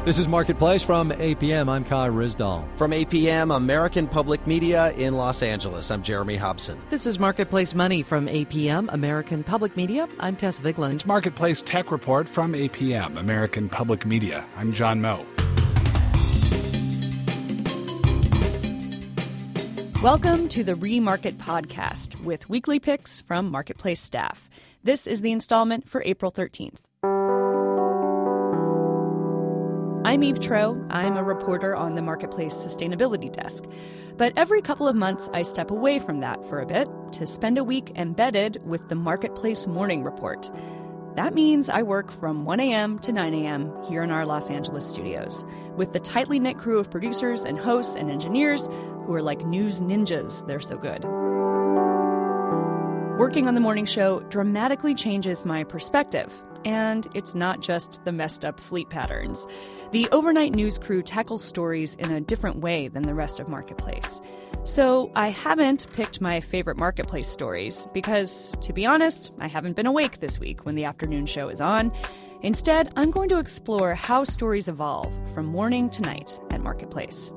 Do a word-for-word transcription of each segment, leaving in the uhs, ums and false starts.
This is Marketplace from A P M. I'm Kai Rizdal. From A P M, American Public Media in Los Angeles, I'm Jeremy Hobson. This is Marketplace Money from A P M, American Public Media. I'm Tess Vigeland. It's Marketplace Tech Report from A P M, American Public Media. I'm John Moe. Welcome to the Remarket Podcast with weekly picks from Marketplace staff. This is the installment for April thirteenth. I'm Eve Troeh. I'm a reporter on the Marketplace Sustainability Desk. But every couple of months, I step away from that for a bit to spend a week embedded with the Marketplace Morning Report. That means I work from one a.m. to nine a.m. here in our Los Angeles studios with the tightly knit crew of producers and hosts and engineers who are like news ninjas. They're so good. Working on the morning show dramatically changes my perspective. And it's not just the messed up sleep patterns. The overnight news crew tackles stories in a different way than the rest of Marketplace. So I haven't picked my favorite Marketplace stories because, to be honest, I haven't been awake this week when the afternoon show is on. Instead, I'm going to explore how stories evolve from morning to night at Marketplace.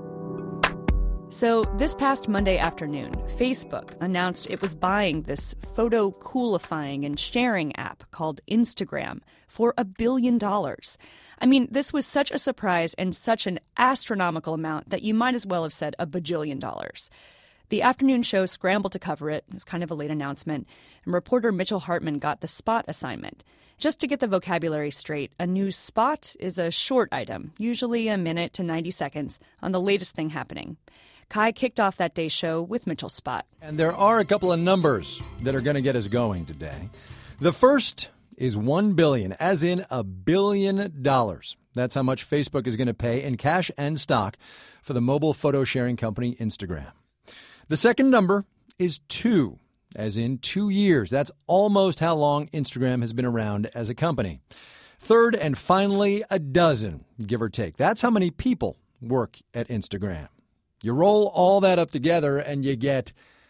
So this past Monday afternoon, Facebook announced it was buying this photo coolifying and sharing app called Instagram for a billion dollars. I mean, this was such a surprise and such an astronomical amount that you might as well have said a bajillion dollars. The afternoon show scrambled to cover it. It was kind of a late announcement. And reporter Mitchell Hartman got the spot assignment. Just to get the vocabulary straight, a news spot is a short item, usually a minute to ninety seconds, on the latest thing happening. Kai kicked off that day's show with Mitchell's spot. And there are a couple of numbers that are going to get us going today. The first is one billion dollars, as in a billion dollars. That's how much Facebook is going to pay in cash and stock for the mobile photo sharing company Instagram. The second number is two, as in two years. That's almost how long Instagram has been around as a company. Third and finally, a dozen, give or take. That's how many people work at Instagram. You roll all that up together and you get,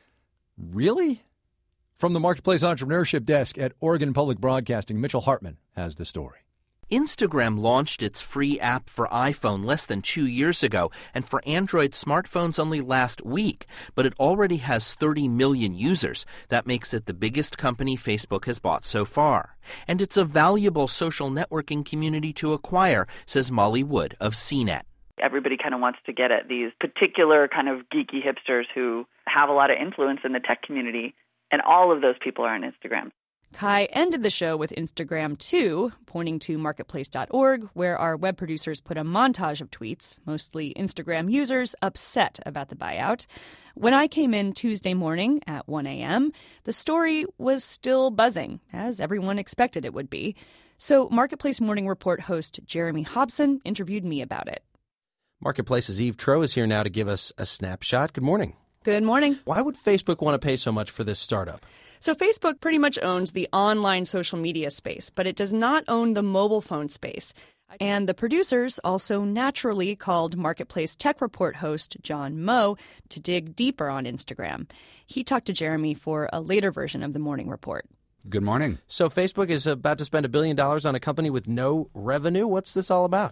really? From the Marketplace Entrepreneurship Desk at Oregon Public Broadcasting, Mitchell Hartman has the story. Instagram launched its free app for iPhone less than two years ago and for Android smartphones only last week, but it already has thirty million users. That makes it the biggest company Facebook has bought so far. And it's a valuable social networking community to acquire, says Molly Wood of C net. Everybody kind of wants to get at these particular kind of geeky hipsters who have a lot of influence in the tech community, and all of those people are on Instagram. Kai ended the show with Instagram too, pointing to marketplace dot org, where our web producers put a montage of tweets, mostly Instagram users upset about the buyout. When I came in Tuesday morning at one a.m., the story was still buzzing, as everyone expected it would be. So Marketplace Morning Report host Jeremy Hobson interviewed me about it. Marketplace's Eve Troeh is here now to give us a snapshot. Good morning. Good morning. Why would Facebook want to pay so much for this startup? So Facebook pretty much owns the online social media space, but it does not own the mobile phone space. And the producers also naturally called Marketplace Tech Report host John Moe to dig deeper on Instagram. He talked to Jeremy for a later version of the morning report. Good morning. So Facebook is about to spend a billion dollars on a company with no revenue. What's this all about?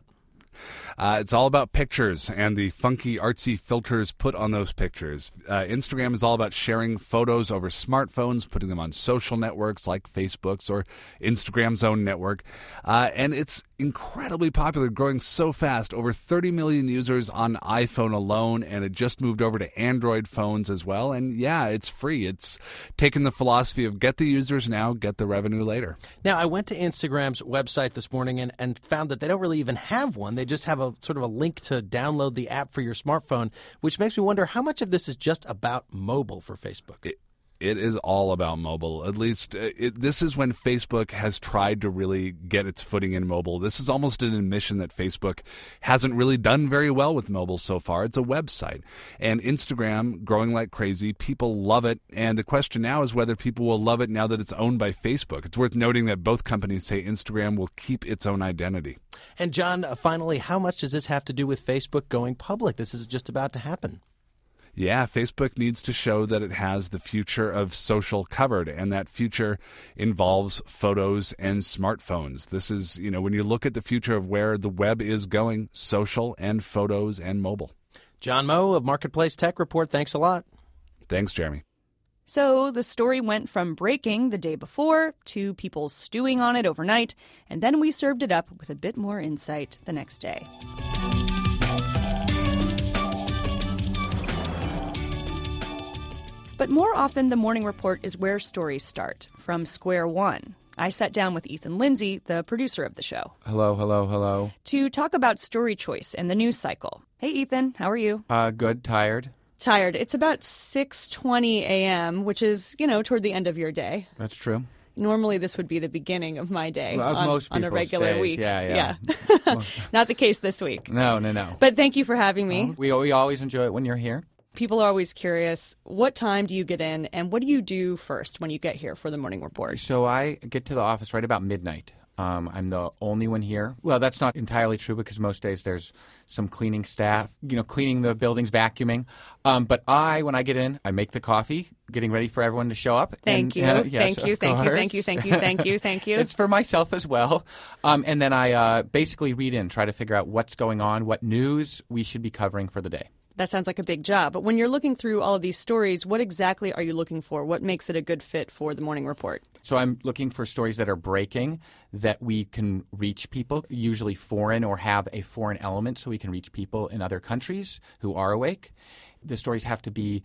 Uh, it's all about pictures and the funky, artsy filters put on those pictures. Uh, Instagram is all about sharing photos over smartphones, putting them on social networks like Facebook's or Instagram's own network. Uh, and it's incredibly popular, growing so fast. Over thirty million users on iPhone alone, and it just moved over to Android phones as well. And yeah, it's free. It's taken the philosophy of get the users now, get the revenue later. Now, I went to Instagram's website this morning and, and found that they don't really even have one. They just have a sort of a link to download the app for your smartphone, which makes me wonder how much of this is just about mobile for Facebook. It- It is all about mobile. At least it, this is when Facebook has tried to really get its footing in mobile. This is almost an admission that Facebook hasn't really done very well with mobile so far. It's a website. And Instagram, growing like crazy, people love it. And the question now is whether people will love it now that it's owned by Facebook. It's worth noting that both companies say Instagram will keep its own identity. And John, finally, how much does this have to do with Facebook going public? This is just about to happen. Yeah, Facebook needs to show that it has the future of social covered, and that future involves photos and smartphones. This is, you know, when you look at the future of where the web is going, social and photos and mobile. John Moe of Marketplace Tech Report, thanks a lot. Thanks, Jeremy. So the story went from breaking the day before to people stewing on it overnight, and then we served it up with a bit more insight the next day. But more often, the Morning Report is where stories start, from square one. I sat down with Ethan Lindsay, the producer of the show. Hello, hello, hello. To talk about story choice and the news cycle. Hey, Ethan, how are you? Uh, good, tired. Tired. It's about six twenty a.m., which is, you know, toward the end of your day. That's true. Normally, this would be the beginning of my day Of on, most on a regular days. week. Yeah, yeah. yeah. Not the case this week. No, no, no. But thank you for having me. Oh, we, we always enjoy it when you're here. People are always curious, what time do you get in and what do you do first when you get here for the Morning Report? So I get to the office right about midnight. Um, I'm the only one here. Well, that's not entirely true because most days there's some cleaning staff, you know, cleaning the buildings, vacuuming. Um, but I, when I get in, I make the coffee, getting ready for everyone to show up. Thank and, you. Uh, yes, thank you. Thank course. you. Thank you. Thank you. Thank you. Thank you. It's for myself as well. Um, and then I uh, basically read in, try to figure out what's going on, what news we should be covering for the day. That sounds like a big job. But when you're looking through all of these stories, what exactly are you looking for? What makes it a good fit for the Morning Report? So I'm looking for stories that are breaking, that we can reach people, usually foreign or have a foreign element, so we can reach people in other countries who are awake. The stories have to be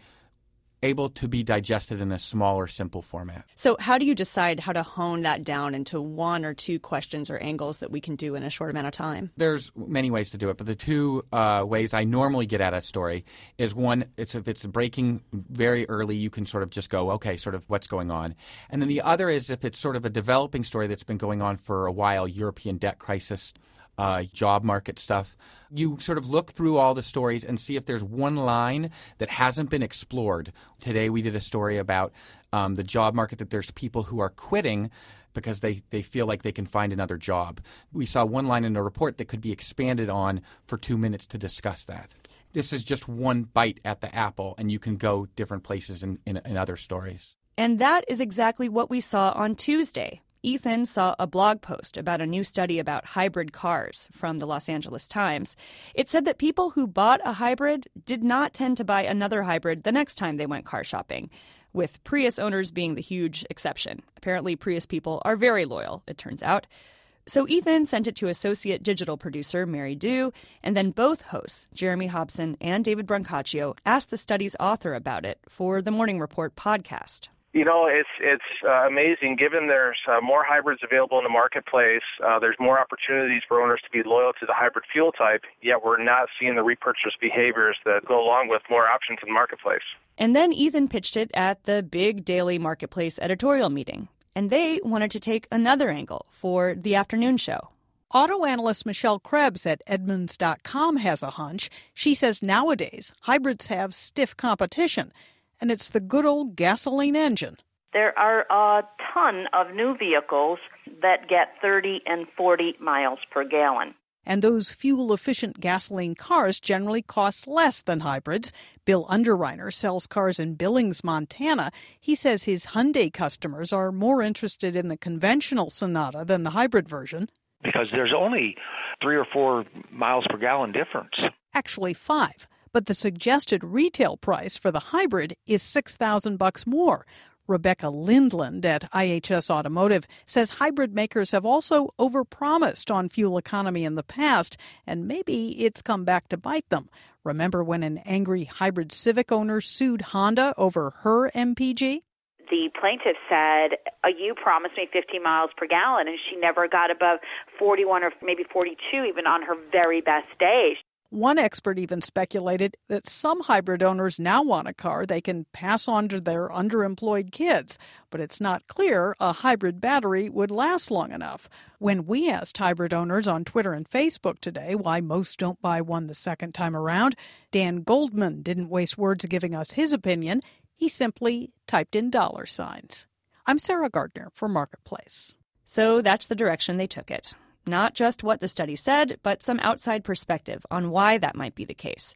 able to be digested in a smaller, simple format. So how do you decide how to hone that down into one or two questions or angles that we can do in a short amount of time? There's many ways to do it, but the two uh, ways I normally get at a story is one, it's if it's breaking very early, you can sort of just go, okay, sort of what's going on. And then the other is if it's sort of a developing story that's been going on for a while, European debt crisis, Uh, job market stuff. You sort of look through all the stories and see if there's one line that hasn't been explored. Today we did a story about um, the job market, that there's people who are quitting because they, they feel like they can find another job. We saw one line in the report that could be expanded on for two minutes to discuss that. This is just one bite at the apple, and you can go different places in, in, in other stories. And that is exactly what we saw on Tuesday. Ethan saw a blog post about a new study about hybrid cars from the Los Angeles Times. It said that people who bought a hybrid did not tend to buy another hybrid the next time they went car shopping, with Prius owners being the huge exception. Apparently, Prius people are very loyal, it turns out. So Ethan sent it to associate digital producer Mary Dew, and then both hosts, Jeremy Hobson and David Brancaccio, asked the study's author about it for the Morning Report podcast. You know, it's it's uh, amazing. Given there's uh, more hybrids available in the marketplace, uh, there's more opportunities for owners to be loyal to the hybrid fuel type, yet we're not seeing the repurchase behaviors that go along with more options in the marketplace. And then Ethan pitched it at the big daily marketplace editorial meeting, and they wanted to take another angle for the afternoon show. Auto analyst Michelle Krebs at Edmunds dot com has a hunch. She says nowadays hybrids have stiff competition, and it's the good old gasoline engine. There are a ton of new vehicles that get thirty and forty miles per gallon. And those fuel-efficient gasoline cars generally cost less than hybrids. Bill Underreiner sells cars in Billings, Montana. He says his Hyundai customers are more interested in the conventional Sonata than the hybrid version. Because there's only three or four miles per gallon difference. Actually five. But the suggested retail price for the hybrid is six thousand bucks more. Rebecca Lindland at I H S Automotive says hybrid makers have also overpromised on fuel economy in the past, and maybe it's come back to bite them. Remember when an angry hybrid Civic owner sued Honda over her M P G? The plaintiff said, oh, you promised me fifty miles per gallon, and she never got above forty-one or maybe forty-two even on her very best day. One expert even speculated that some hybrid owners now want a car they can pass on to their underemployed kids, but it's not clear a hybrid battery would last long enough. When we asked hybrid owners on Twitter and Facebook today why most don't buy one the second time around, Dan Goldman didn't waste words giving us his opinion. He simply typed in dollar signs. I'm Sarah Gardner for Marketplace. So that's the direction they took it. Not just what the study said, but some outside perspective on why that might be the case.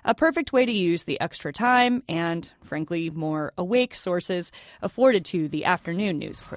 A perfect way to use the extra time and, frankly, more awake sources afforded to the afternoon news crew.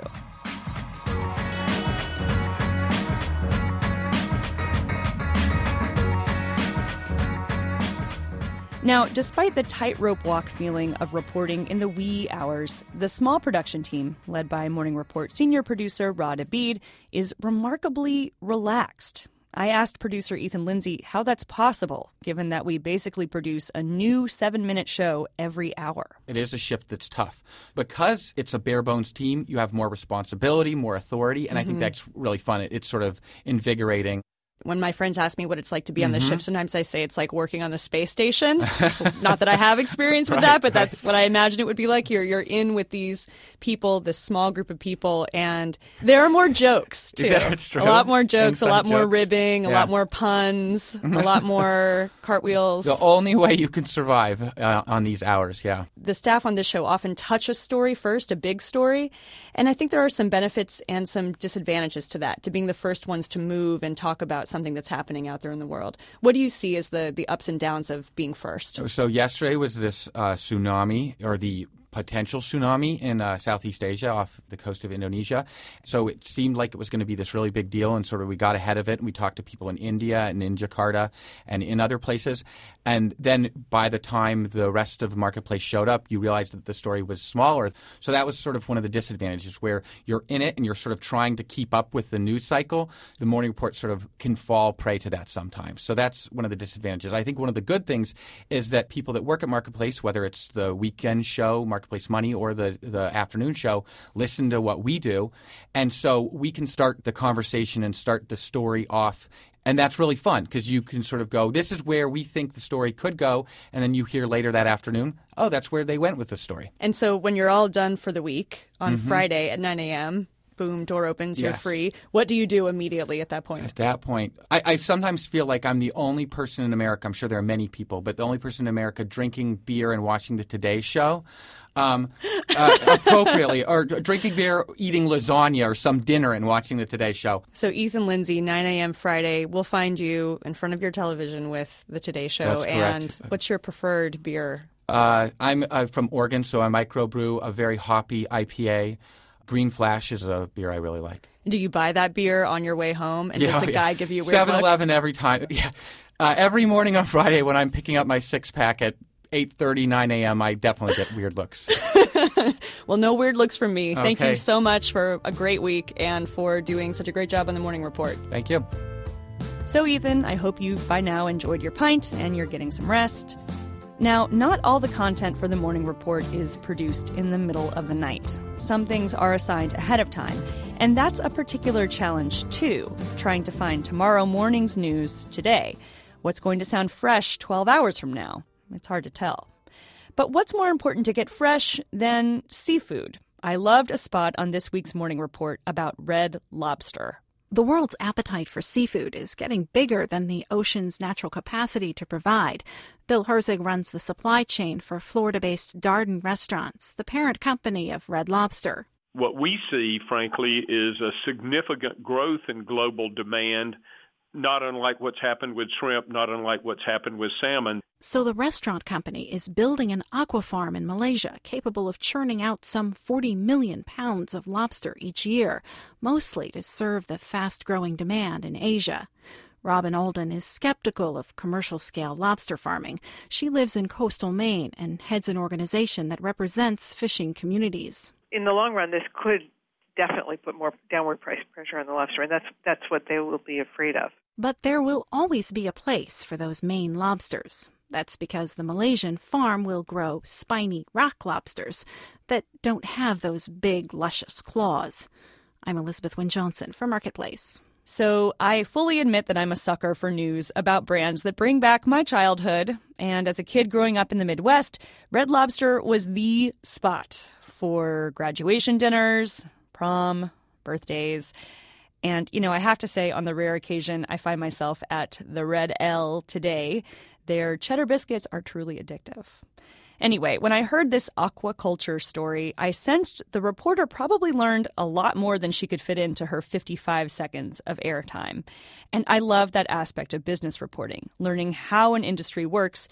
Now, despite the tightrope walk feeling of reporting in the wee hours, the small production team, led by Morning Report senior producer Rod Abid, is remarkably relaxed. I asked producer Ethan Lindsay how that's possible, given that we basically produce a new seven-minute show every hour. It is a shift that's tough. Because it's a bare-bones team, you have more responsibility, more authority, and mm-hmm. I think that's really fun. It's sort of invigorating. When my friends ask me what it's like to be on the mm-hmm. ship, sometimes I say it's like working on the space station. Not that I have experience with right, that, but right. that's what I imagine it would be like. You're you're in with these people, this small group of people, and there are more jokes, too. Yeah, that's true. A lot more jokes, Inside a lot jokes. more ribbing, a yeah. lot more puns, a lot more cartwheels. The only way you can survive uh, on these hours, yeah. The staff on this show often touch a story first, a big story, and I think there are some benefits and some disadvantages to that, to being the first ones to move and talk about something that's happening out there in the world. What do you see as the, the ups and downs of being first? So yesterday was this uh, tsunami, or the potential tsunami in uh, Southeast Asia off the coast of Indonesia. So it seemed like it was going to be this really big deal, and sort of we got ahead of it, and we talked to people in India and in Jakarta and in other places. And then by the time the rest of the marketplace showed up, you realized that the story was smaller. So that was sort of one of the disadvantages, where you're in it and you're sort of trying to keep up with the news cycle. The Morning Report sort of can fall prey to that sometimes. So that's one of the disadvantages. I think one of the good things is that people that work at Marketplace, whether it's the weekend show, Marketplace Money, or the, the afternoon show, listen to what we do. And so we can start the conversation and start the story off. And that's really fun, because you can sort of go, this is where we think the story could go. And then you hear later that afternoon, oh, that's where they went with the story. And so when you're all done for the week on mm-hmm. Friday at nine a.m., boom, door opens, you're yes. free. What do you do immediately at that point? At that point, I, I sometimes feel like I'm the only person in America, I'm sure there are many people, but the only person in America drinking beer and watching the Today Show. Um, uh, appropriately, or drinking beer, eating lasagna, or some dinner and watching the Today Show. So Ethan Lindsay, nine a.m. Friday, we'll find you in front of your television with the Today Show. That's and correct. What's your preferred beer? Uh, I'm uh, from Oregon, so I microbrew a very hoppy I P A. Green Flash is a beer I really like. Do you buy that beer on your way home, and yeah, does the yeah. guy give you a weird seven eleven look? Every time. Yeah. Uh, every morning on Friday when I'm picking up my six-pack at eight thirty, nine a.m., I definitely get weird looks. Well, no weird looks from me. Okay. Thank you so much for a great week and for doing such a great job on the Morning Report. Thank you. So, Ethan, I hope you've by now enjoyed your pint and you're getting some rest. Now, not all the content for the Morning Report is produced in the middle of the night. Some things are assigned ahead of time, and that's a particular challenge, too, trying to find tomorrow morning's news today. What's going to sound fresh twelve hours from now? It's hard to tell. But what's more important to get fresh than seafood? I loved a spot on this week's Morning Report about Red Lobster. The world's appetite for seafood is getting bigger than the ocean's natural capacity to provide. Bill Herzig runs the supply chain for Florida-based Darden Restaurants, the parent company of Red Lobster. What we see, frankly, is a significant growth in global demand, not unlike what's happened with shrimp, not unlike what's happened with salmon. So the restaurant company is building an aqua farm in Malaysia capable of churning out some forty million pounds of lobster each year, mostly to serve the fast-growing demand in Asia. Robin Olden is skeptical of commercial-scale lobster farming. She lives in coastal Maine and heads an organization that represents fishing communities. In the long run, this could definitely put more downward price pressure on the lobster, and that's that's what they will be afraid of. But there will always be a place for those Maine lobsters. That's because the Malaysian farm will grow spiny rock lobsters that don't have those big, luscious claws. I'm Elizabeth Wynne Johnson for Marketplace. So I fully admit that I'm a sucker for news about brands that bring back my childhood. And as a kid growing up in the Midwest, Red Lobster was the spot for graduation dinners, prom, birthdays. And, you know, I have to say, on the rare occasion I find myself at the Red L today, their cheddar biscuits are truly addictive. Anyway, when I heard this aquaculture story, I sensed the reporter probably learned a lot more than she could fit into her fifty-five seconds of airtime. And I love that aspect of business reporting, learning how an industry works,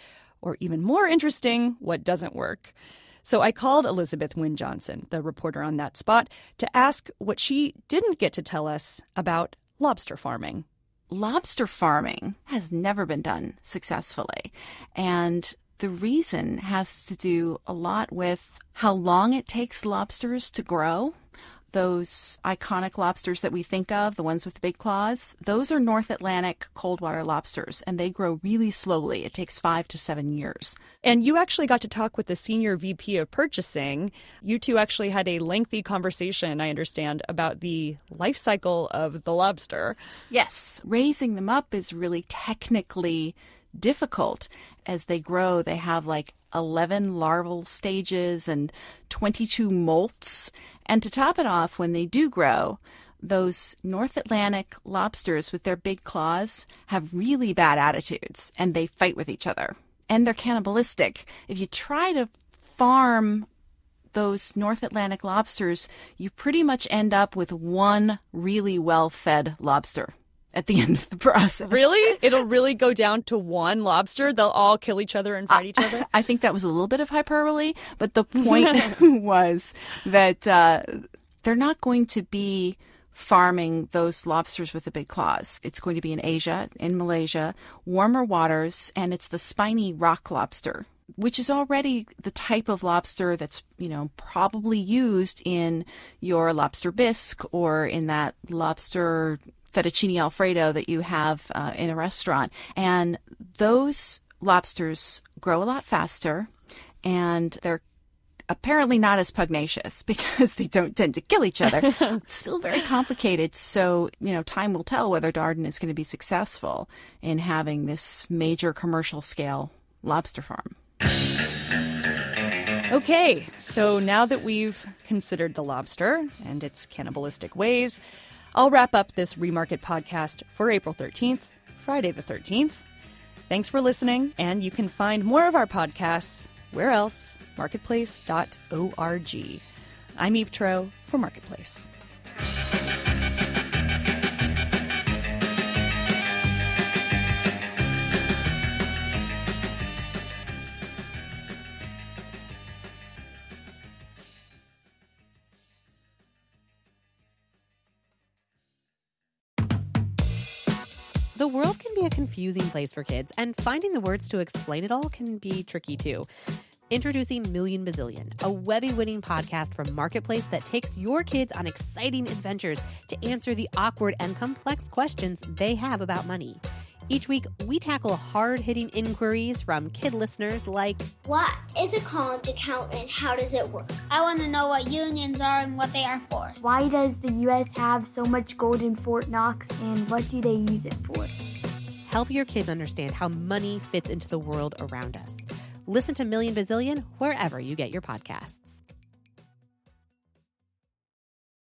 or even more interesting, what doesn't work. So I called Elizabeth Wynne Johnson, the reporter on that spot, to ask what she didn't get to tell us about lobster farming. Lobster farming has never been done successfully. And the reason has to do a lot with how long it takes lobsters to grow. Those iconic lobsters that we think of, the ones with the big claws, those are North Atlantic cold water lobsters, and they grow really slowly. It takes five to seven years. And you actually got to talk with the senior V P of purchasing. You two actually had a lengthy conversation, I understand, about the life cycle of the lobster. Yes, raising them up is really technically difficult. As they grow, they have like eleven larval stages and twenty-two molts. And to top it off, when they do grow, those North Atlantic lobsters with their big claws have really bad attitudes, and they fight with each other. And they're cannibalistic. If you try to farm those North Atlantic lobsters, you pretty much end up with one really well-fed lobster at the end of the process. Really? It'll really go down to one lobster? They'll all kill each other and fight each other? I think that was a little bit of hyperbole, but the point was that uh, they're not going to be farming those lobsters with the big claws. It's going to be in Asia, in Malaysia, warmer waters, and it's the spiny rock lobster, which is already the type of lobster that's, you know, probably used in your lobster bisque or in that lobster fettuccine Alfredo that you have uh, in a restaurant. And those lobsters grow a lot faster, and they're apparently not as pugnacious because they don't tend to kill each other. It's still very complicated. So, you know, time will tell whether Darden is going to be successful in having this major commercial scale lobster farm. Okay, so now that we've considered the lobster and its cannibalistic ways, I'll wrap up this Remarket podcast for April thirteenth, Friday the thirteenth. Thanks for listening, and you can find more of our podcasts, where else? marketplace dot org. I'm Eve Troeh for Marketplace. The world can be a confusing place for kids, and finding the words to explain it all can be tricky too. Introducing Million Bazillion, a Webby-winning podcast from Marketplace that takes your kids on exciting adventures to answer the awkward and complex questions they have about money. Each week, we tackle hard-hitting inquiries from kid listeners like, what is a college account and how does it work? I want to know what unions are and what they are for. Why does the U S have so much gold in Fort Knox, and what do they use it for? Help your kids understand how money fits into the world around us. Listen to Million Bazillion wherever you get your podcasts.